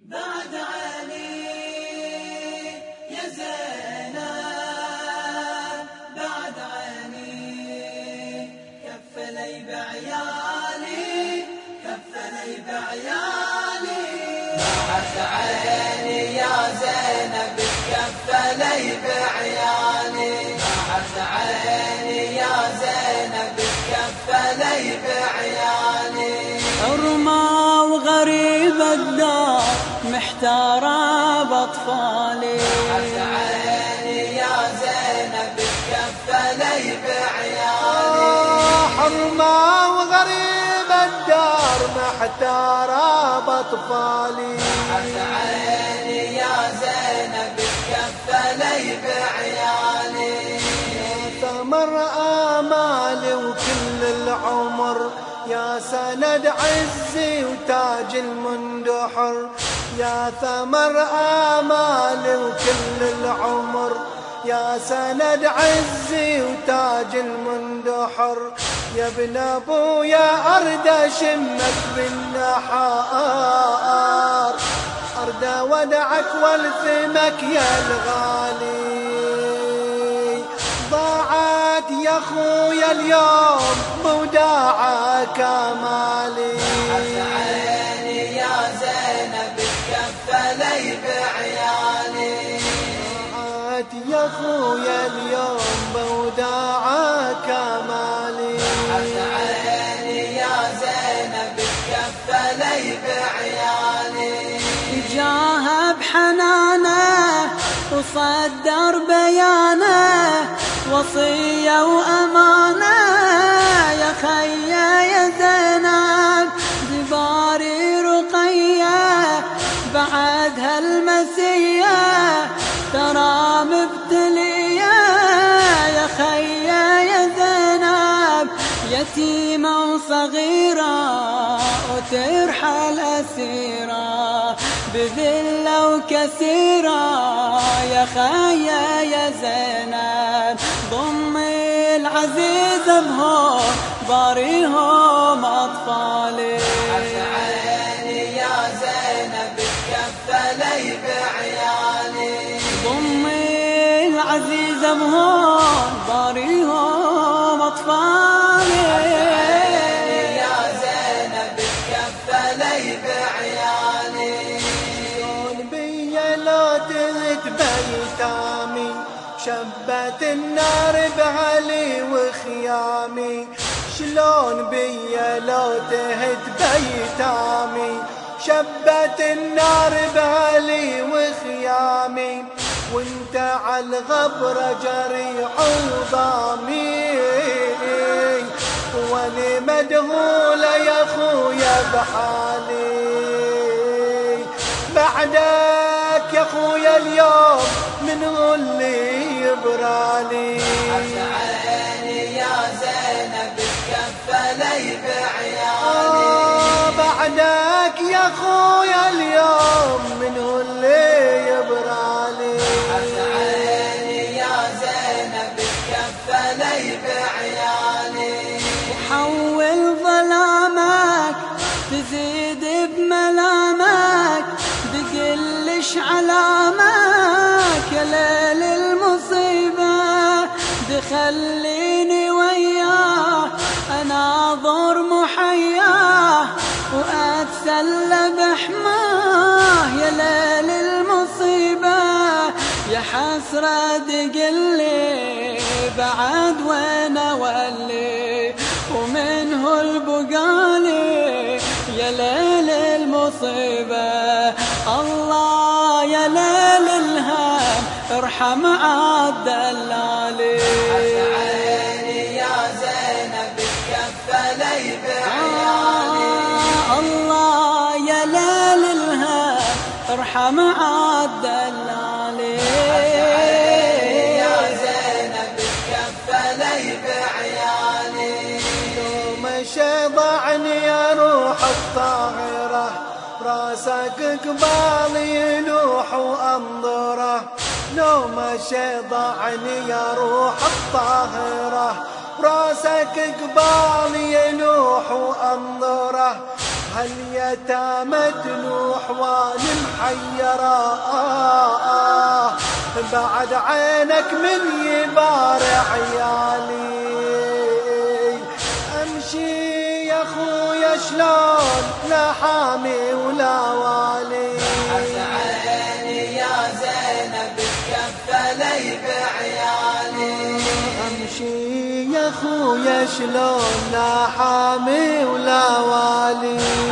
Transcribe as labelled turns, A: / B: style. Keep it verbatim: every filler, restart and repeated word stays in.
A: بعد علي يا زينب، بعد علي كفلي بعيالي، كفلي بعيالي. بعد علي يا زينب كفلي بعيالي، بعد علي يا زينب كفلي بعيالي.
B: حرمة وغريب الدار محتارة بأطفالي،
A: بعد علي يا زينب كفلي بعيالي.
C: حرمة وغريب الدار محتارة بأطفالي،
A: بعد علي يا زينب كفلي بعيالي.
C: ثمر آمالي وكل العمر، يا سند عزي وتاج المندحر. يا ثمر آمالي وكل العمر، يا سند عزي وتاج المندحر. يا ابن ابويا ارد اشمك بالنحار، ارد ودعك والثمك يا الغالي. ضاعت يا خويا اليوم موداعك امالي.
A: بعد علي يا زينب كفلي بعيالي،
C: ضاعت يا خويا اليوم موداعك امالي.
A: بعد علي يا زينب كفلي بعيالي.
B: جاها بحنانه وصدر بيانه، وصية وأمانة يا خيا يا زينب. دباري رقية بعد هالمسية ترى مبتلية يا خيا يا زينب. يتيمة وصغيرة وترحل أسيرة بذلة وكثيرة يا خيا يا زينب. ضمي العزيز بهم باريهم أطفالي.
A: بعد علي يا زينب كفلي بعيالي،
B: ضمي العزيز بهم باريهم أطفالي.
A: يا زينب كفلي بعيالي.
C: شلون بيا لو تهت بيتامي، شبت النار بعلي وخيامي. شلون بيا لو تهت بيتامي، شبت النار بعلي وخيامي. وانت عالغبرة جريح وضامي، وانا مدهولة يا خويا بحالي. بعدك يا خويا اليوم من هو اللي يبرالي.
A: بعد علي يا زينب كفلي بعيالي،
C: آه بعدك يا خويا اليوم من هو اللي يبرالي.
A: بعد علي يا زينب كفلي بعيالي.
B: وحول ظلامك تزيد بملامك، بقلش علامك يا ليل المصيبة. دخليني وياه اناظر محياه، واتسلى بحماه يا ليل المصيبة. يا حسرة دقلي بعد وين اولي، ومنه البقالي يا ليل المصيبة. الله يا ليل الهم ارحم عالدلالي.
A: بعد علي يا زينب كفلي بعيالي،
B: الله يا ليل الهم ارحم عالدلالي.
A: يا زينب كفلي بعيالي.
C: يوم شضعني يا روح الطاهرة، براسك قبالي يلوح وانظره. نوم شضعني يا روح الطاهرة، براسك قبالي يلوح وانظره. هاليتامى تنوح وانا محيرة آه آه بعد عينك من يبار عيالي امشي يا خويا شلون لا حامي ولا والي
A: عيني يا زينب تكفلي بعيالي
C: امشي يا خويا شلون لا حامي ولا والي